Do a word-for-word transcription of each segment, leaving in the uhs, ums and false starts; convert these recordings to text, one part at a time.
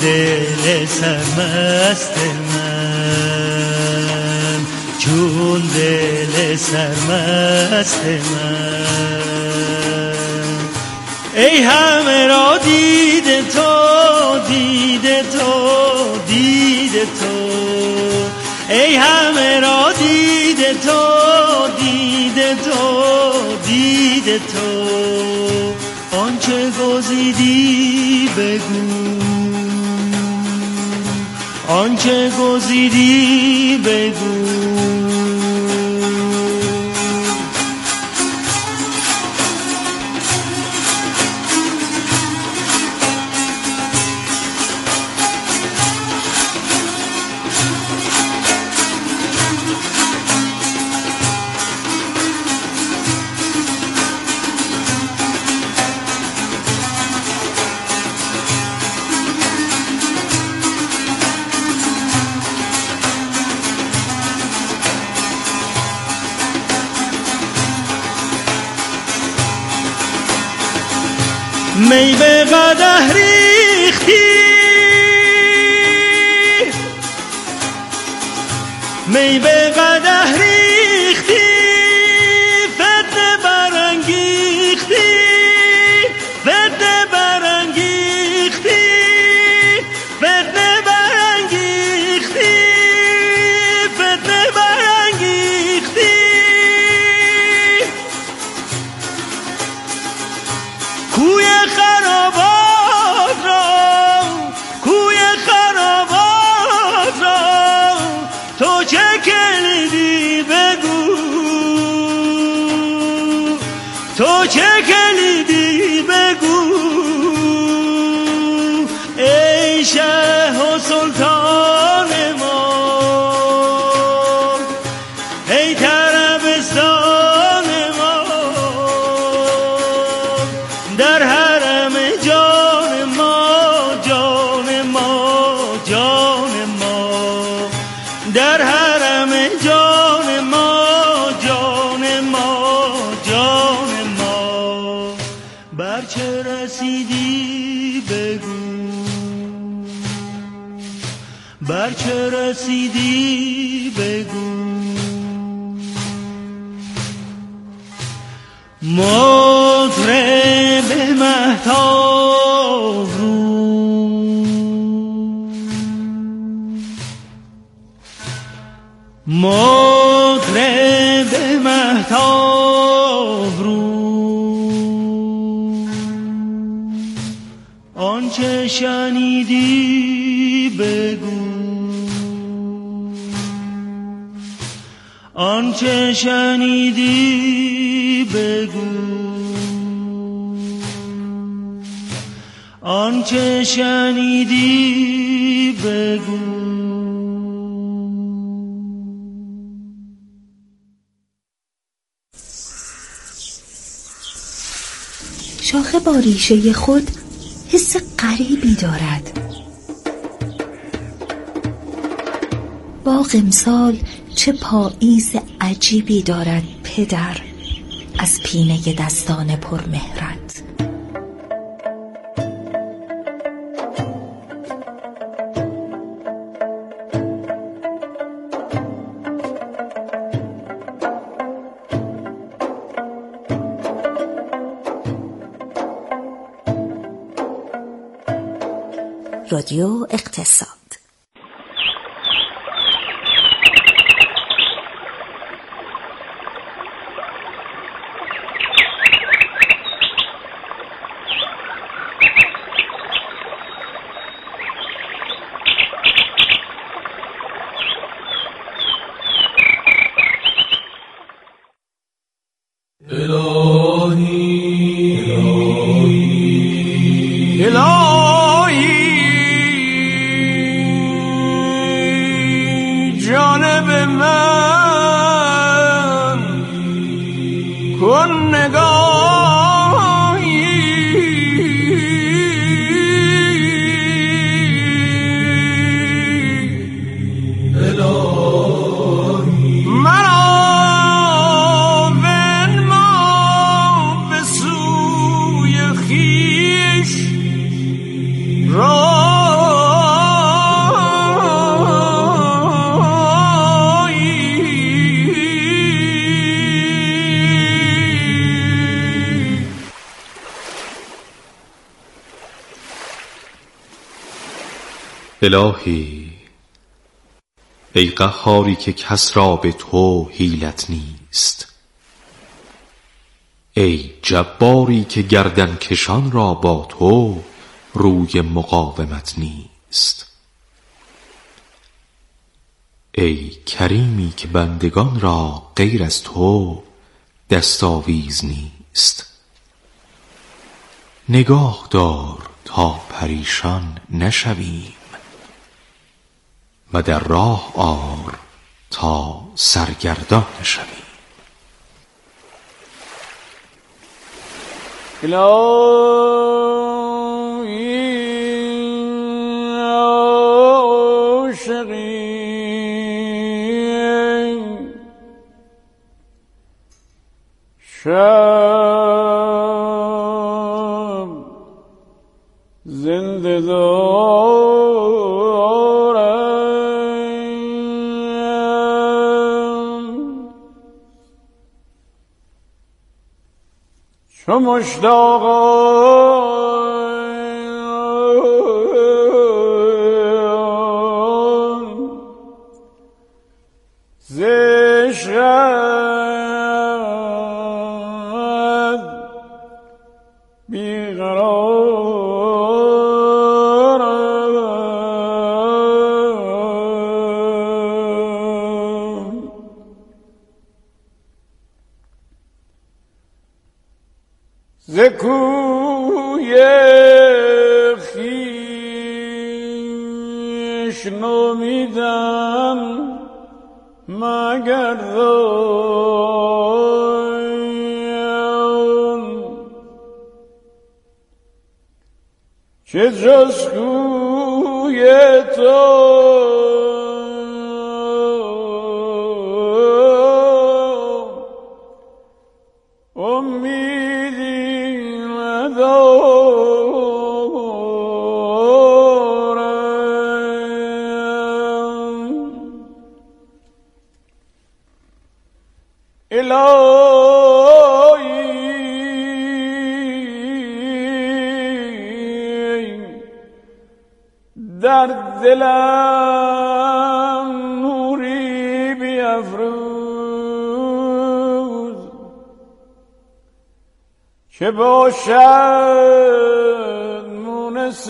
دل سرمست من، چون دل سرمست من. ای همه را دیده تو، دیده تو، دیده تو، ای همه را دیده تو، دیده تو، دیده تو. آنچه گزیدی بگو، آنچه گزیدی بگو. می به قدح ریختی، می به قدح ریختی، فتنه برانگیختی، فتنه برانگیختی، فتنه برانگیختی، فتنه برانگیختی. کوی خرابات را، کوی خرابات را، تو چه کلیدی بگو، تو چه کلیدی بگو. ای شه و سلطان ما، ای طربستان ما، در حرم جان ما، جان ما، جان ما، در حرم جان ما، جان ما، جان ما. بر چه رسیدی بگو، بر چه رسیدی بگو. مطرب مهتاب رو، مطرب مهتاب رو، آنچه شنیدی بگو، آنچه شنیدی بگو، آنچه شنیدی بگو. شاخه با ریشه خود حس غریبی دارد. باغ امسال چه پاییز عجیبی دارد پدر، از پینه دستان پرمهرت. رادیو اقتصاد. الهی الهی الهی ای قهاری که کس را به تو حیلت نیست، ای جباری که گردن کشان را با تو روی مقاومت نیست، ای کریمی که بندگان را غیر از تو دستاویز نیست. نگاه دار تا پریشان نشویم و در راه آر تا سرگردان نشویم. الهی عاشقی شب زنده دارم، چو مشتاقان ز عشقت بیقرارم، ز کوی خویش نومیدم مگردان، که جز کوی تو امیدی ندارم. الهی در دلم نوری بیفروز که باشد مونس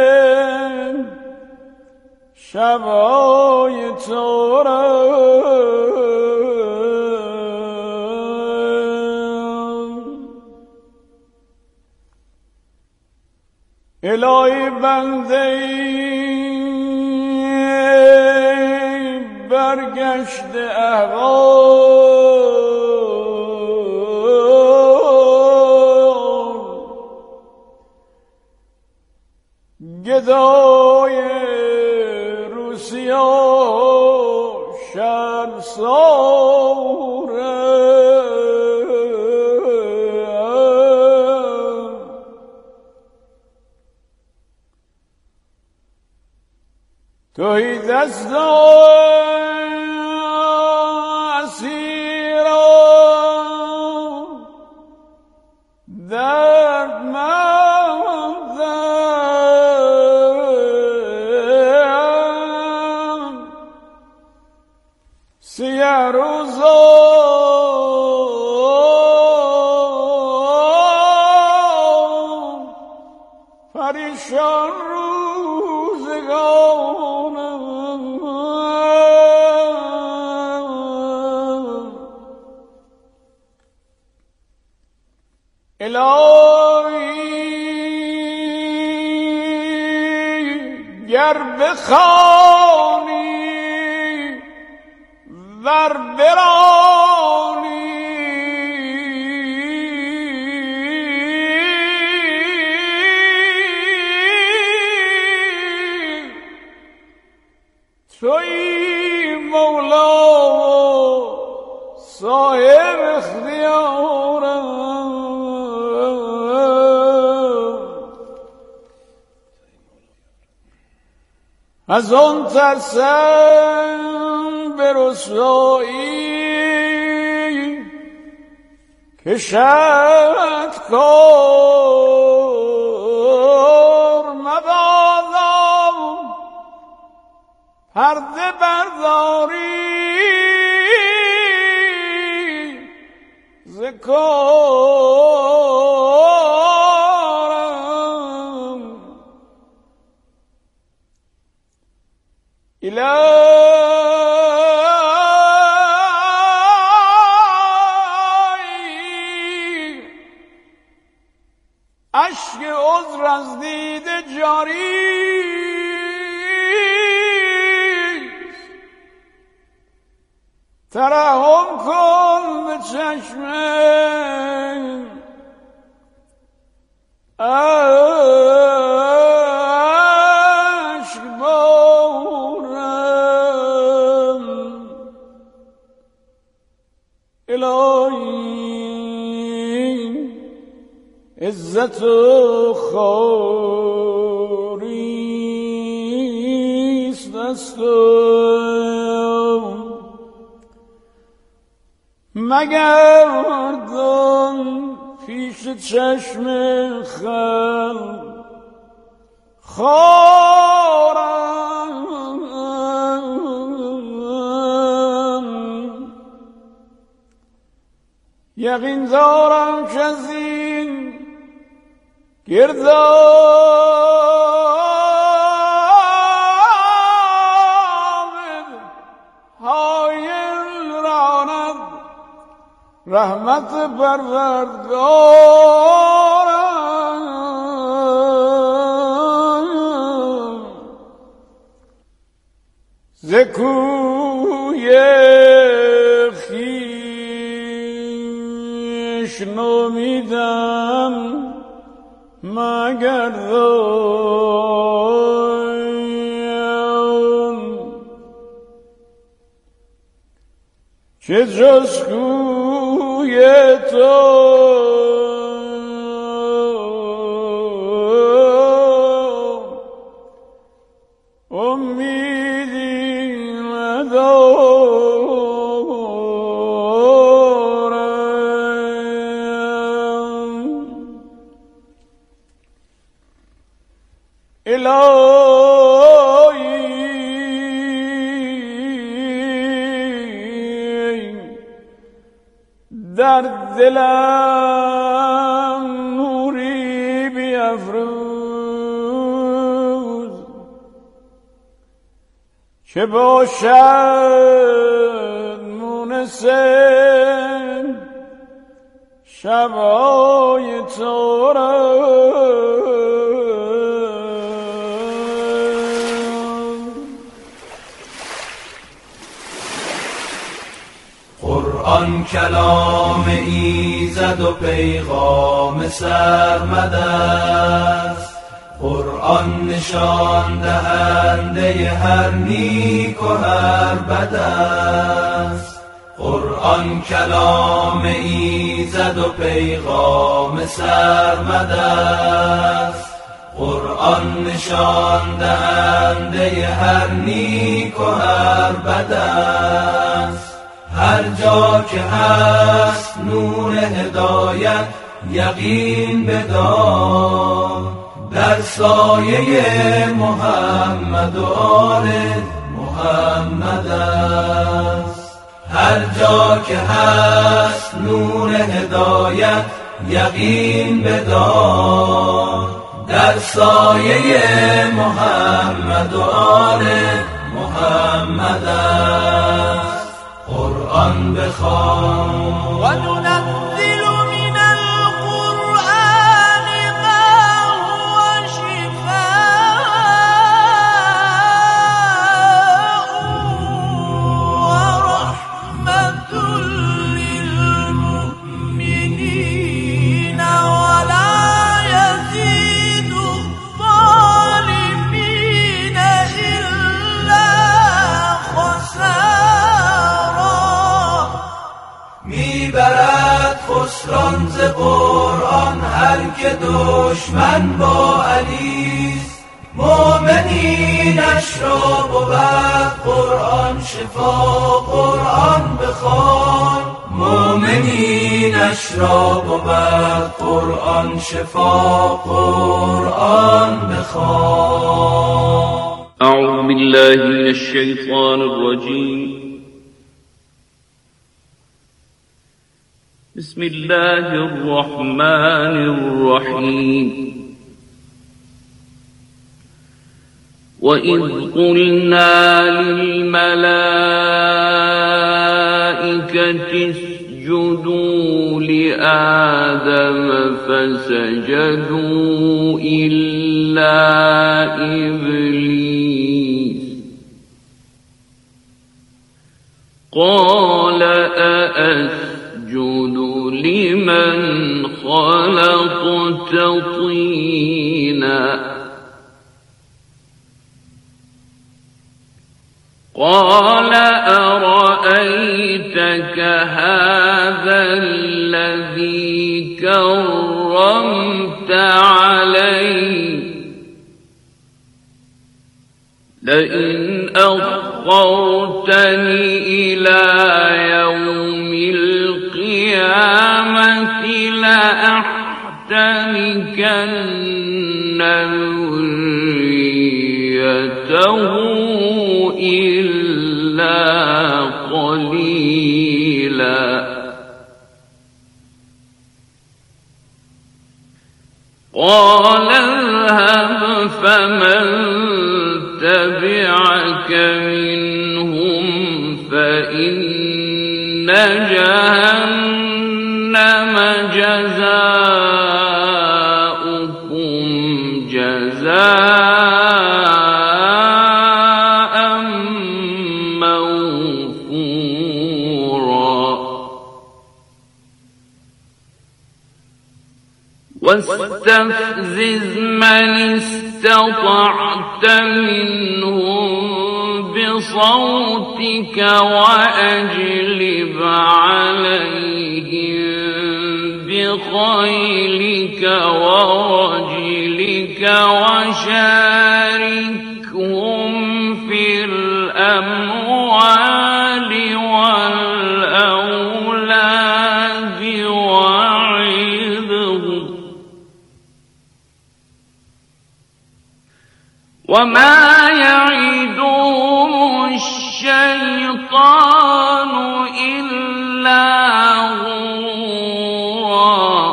شبای تو را. الهی بنده برگشته احوال، گدای روسیا شرمسارم، توی دستان اسیران دردمندم، سیه روزان پریشان روزگانم، الهی گر بخوانی ور برانی تویی مولا و صاحب اختیارم، از آن ترسم به رسوایی که شد کار مبادم پرده برداری ز کارم الهی اشک عذر از دیده جاری ترحم کن به چشم اشک بارم الهی عزت و خواریست دستم مگردان پیش چشم خلق خارم یقین دارم که از این گرداب حایل راند رحمت پروردگارم ز کوی خویش نومیدم مگردان که جز کوی تو امیدی ندارم الهی در دلم نوری بیفروز که باشد مونس شبای تو را قرآن کلام ایزد و پیغام سرمد است قرآن نشان دهنده هر نیک و هر بد است قرآن کلام ایزد و پیغام سرمد است قرآن نشان دهنده هر نیک و هر بد است هر جا که هست نور هدایت یقین بدار در سایه محمد و آل محمد است هر جا که هست نور هدایت یقین بدار در سایه محمد و آل محمد است قرآن بخوان و ننزل من القرآن ما هو شفاء و رحمة للمؤمنین ولا یزید الظالمین إلا خسارا میبرد خسران ز قرآن هر که دشمن با علیست مؤمنینش را بود قرآن شفا قرآن بخوان مؤمنینش را بود قرآن شفا قرآن بخوان اعوذ بالله من الشيطان الرجيم. بسم الله الرحمن الرحيم. وإذ قلنا للملائكة اسجدوا لآدم فسجدوا إلا إبليس قال أأسجد لمن خلقت طينا قال أرأيتك هذا الذي كرمت علي لئن أخرتني إلى يوم القيامة لأحتنكن ذريته إلا قليلا قال اذهب فمن تبعك منهم فإن جهنم جزاؤكم جزاء موفورا واستفزز من استطعت منهم بصوتك وأجلب عليهم بخيلك ورجلك وشاركهم في الأموال والأولاد وعظهم وما يعدهم الشيطان إلا غرورا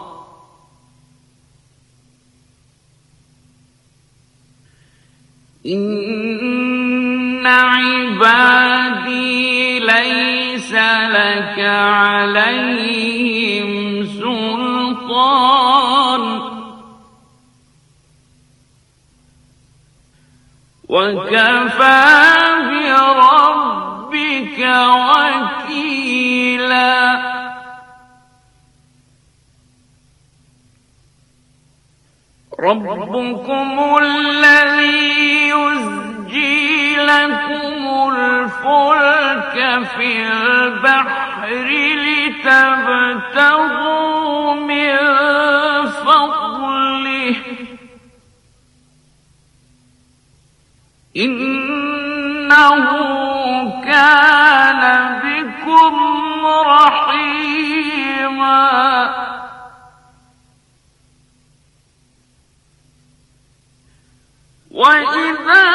إن عبادي ليس لك عليهم سلطان وكفى بربك وكيلا ربكم الذي يزجي لكم الفلك في البحر لتبتغوا من فضله إنه كان بكم رحيما وإذا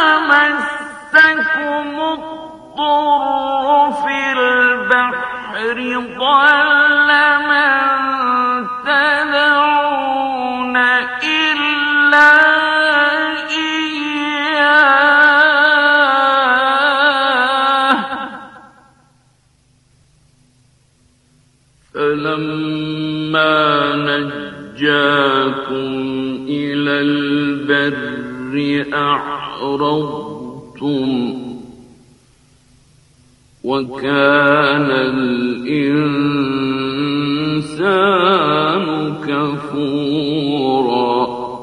مسكم الضر في البحر ضل من تدعون إلا فلما نجاكم إلى البر أعرضتم وكان الإنسان كفورا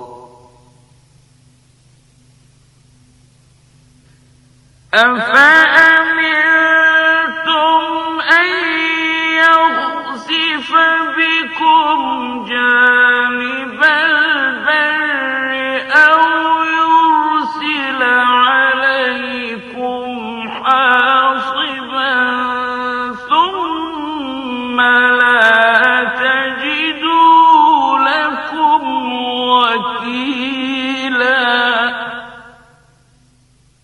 أفأمنتم أن يخسف بكم جانب البر أو يرسل عليكم حاصبا ثم لا تجدوا لكم وكيلا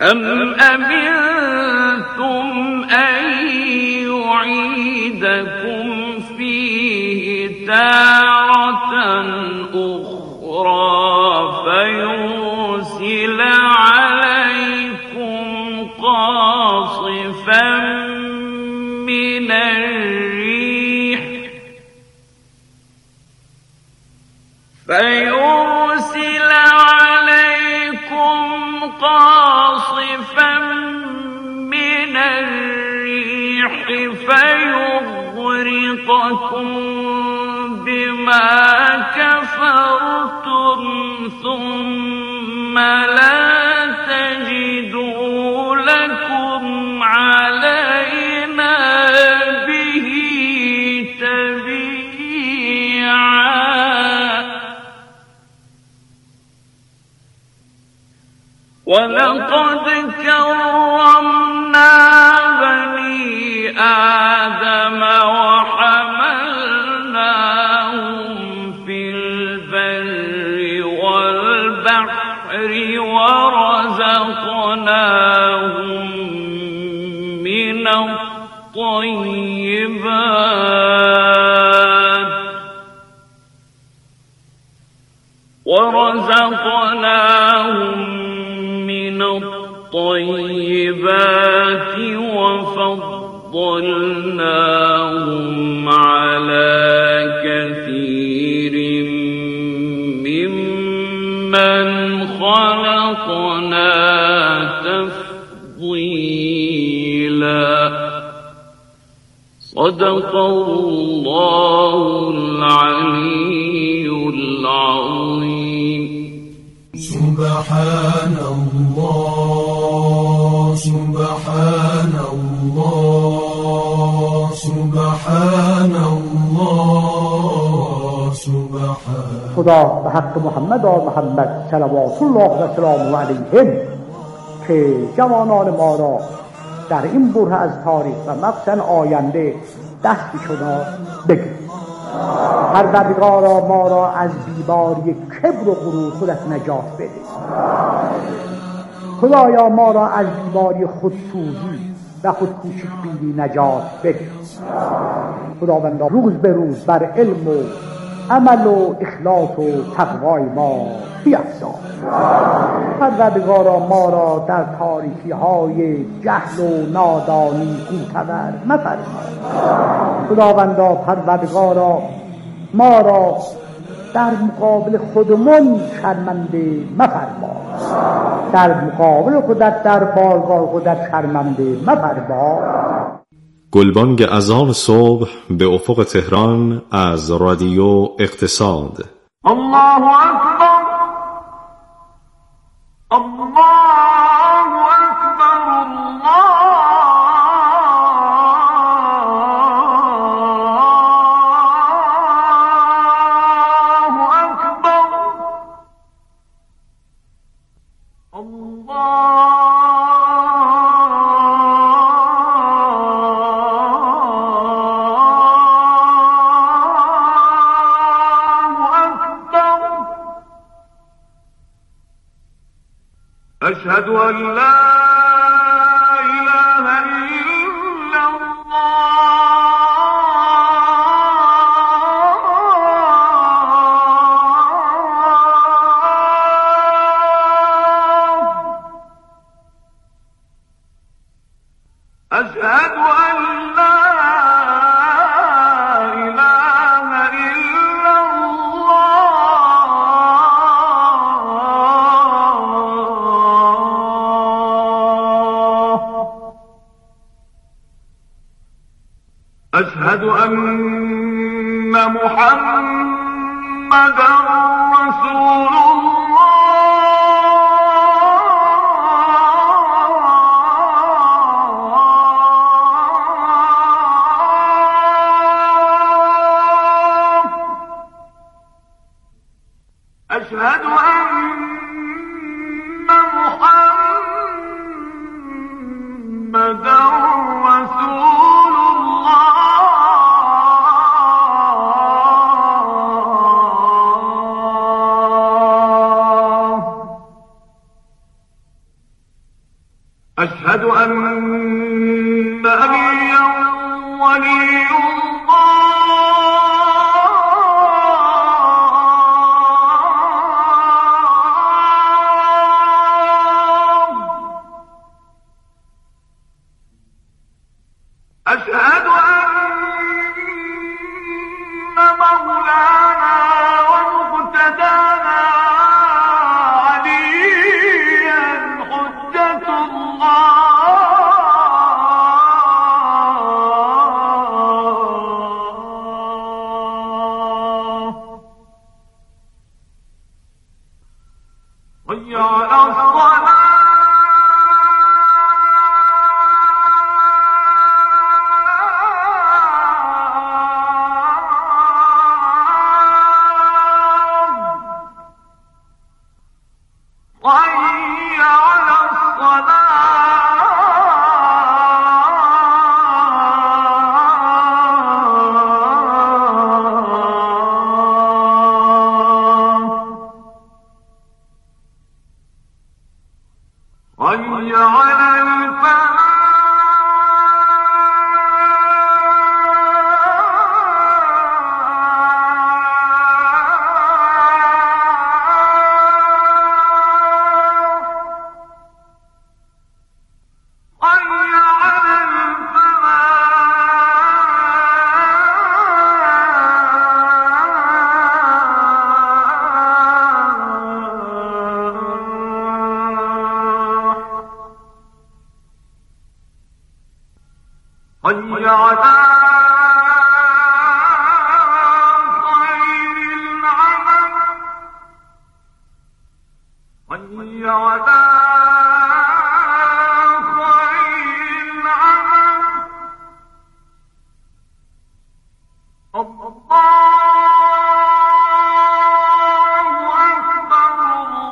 أَمْ أَمِنْتُمْ أَنْ يُعِيدَكُمْ فِيهِ تَارَةً أُخْرَى فَيُرْسِلَ عَلَيْكُمْ قَاصِفًا مِنَ الرِّيحِ فَيُرْسِلَ عَلَيْكُمْ قَاصِفًا مِنَ الرِّيحِ فَيُغْرِقَكُم بِمَا كَفَرْتُمْ ثُمَّ لَا تَجِدُوا لَكُمْ عَلَيْنَا بِهِ تَبِيعًا وَلَقَدْ كَرَّمْنَا بَنِي آدَمَ وَحَمَلْنَاهُمْ فِي الْبَرِّ وَالْبَحْرِ وَرَزَقْنَاهُم مِّنَ الطَّيِّبَاتِ وَرَزَقْنَاهُم مِّنَ الطَّيِّبَاتِ وَفَضَّلْنَاهُمْ عَلَى كَثِيرٍ مِّمَّنْ خَلَقْنَا تَفْضِيلًا. صدق الله العلي العظيم. سبحان الله سبحان الله سبحان الله سبحان. خدا به حق محمد و محمد صلوات الله و سلامه علیهم که جوانان ما را در این بره از تاریخ و مخصوصا آینده دستی شده بگیرد. پروردگارا ما را از بیماری کبر و غرور خودت نجات بده. خدایا ما را از بیماری خودسوزی و خودکوشی بینی نجات بده. خداوندا روز به روز بر علم و عمل و اخلاص و تقوای ما بیفزای. پروردگارا ما را در تاریکی های جهل و نادانی گوتور مفرما. خداوندا پروردگارا ما را در مقابل خودمون شرمنده مفرما. در مقابل خودت در بارگاه خودت شرمنده مفرما. گلبانگ اذان صبح به افق تهران از رادیو اقتصاد. الله اکبر الله اکبر الله اکبر الله أشهد أن لا إله إلا الله. أشهد أن لا إله إلا أشهد أن محمدًا رسول الله. أشهد أن محمدًا رسول الله. أشهد أن عليا ولي أشهد أن مولانا ومقتدانا عليا حجة الله حي على الصلاة حي على الصلاة حي على الفلاح حي على خير العمل حي على خير العمل الله أكبر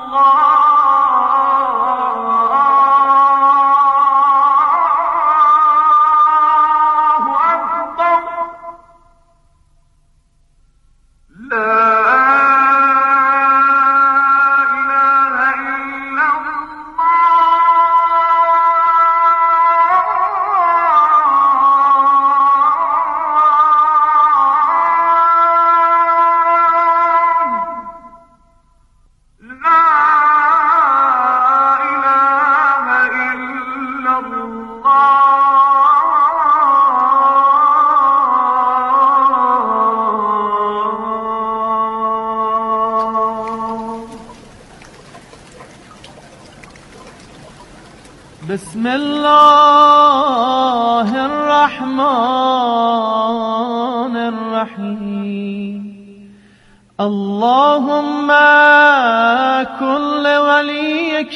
بسم الله الرحمن الرحيم اللهم كن لوليك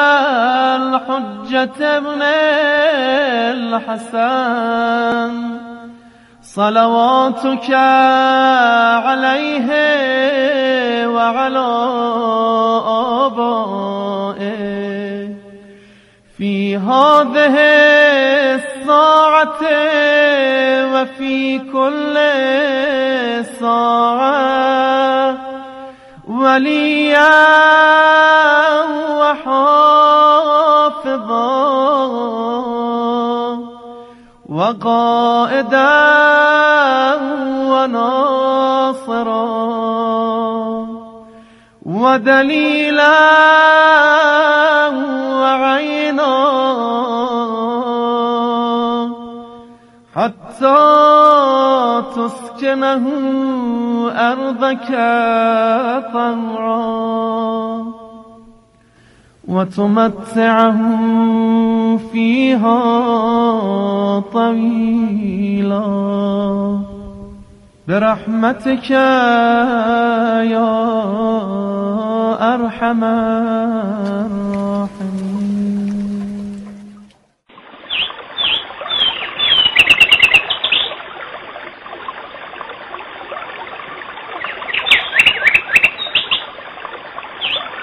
الحجة ابن الحسن صلواتك عليه وعلى آبائه في هذه الساعة وفي كل ساعة وليا وحافظا وقائدا وناصرا ودليلا وعينا حتى تسكنه أرضك طوعا وتمتعه فيها طويلا برحمتك يا أرحم الراحمين.